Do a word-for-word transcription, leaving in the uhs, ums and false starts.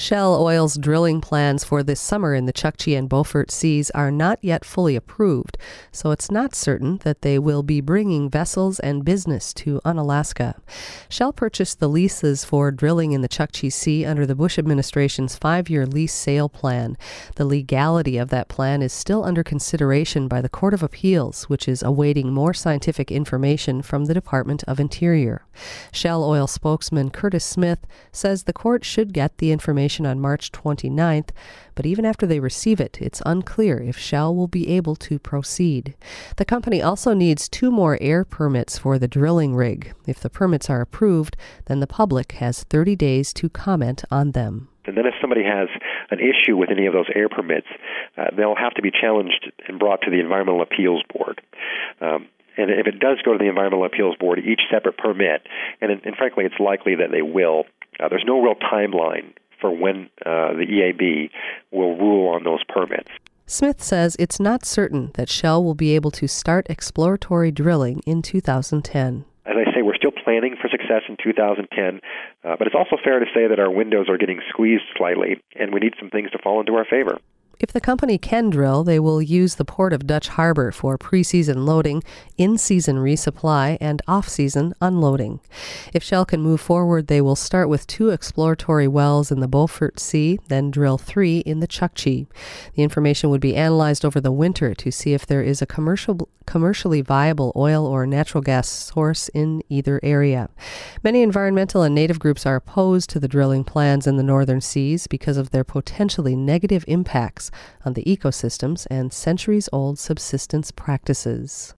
Shell Oil's drilling plans for this summer in the Chukchi and Beaufort Seas are not yet fully approved, so it's not certain that they will be bringing vessels and business to Unalaska. Shell purchased the leases for drilling in the Chukchi Sea under the Bush administration's five-year lease sale plan. The legality of that plan is still under consideration by the Court of Appeals, which is awaiting more scientific information from the Department of Interior. Shell Oil spokesman Curtis Smith says the court should get the information on March twenty-ninth, but even after they receive it, it's unclear if Shell will be able to proceed. The company also needs two more air permits for the drilling rig. If the permits are approved, then the public has thirty days to comment on them. And then if somebody has an issue with any of those air permits, uh, they'll have to be challenged and brought to the Environmental Appeals Board. Um, and if it does go to the Environmental Appeals Board, each separate permit, and, and frankly it's likely that they will, uh, there's no real timeline for when uh, the E A B will rule on those permits. Smith says it's not certain that Shell will be able to start exploratory drilling in two thousand ten. As I say, we're still planning for success in two thousand ten, uh, but it's also fair to say that our windows are getting squeezed slightly, and we need some things to fall into our favor. If the company can drill, they will use the port of Dutch Harbor for pre-season loading, in-season resupply, and off-season unloading. If Shell can move forward, they will start with two exploratory wells in the Beaufort Sea, then drill three in the Chukchi. The information would be analyzed over the winter to see if there is a commercial, commercially viable oil or natural gas source in either area. Many environmental and native groups are opposed to the drilling plans in the northern seas because of their potentially negative impacts on the ecosystems and centuries-old subsistence practices.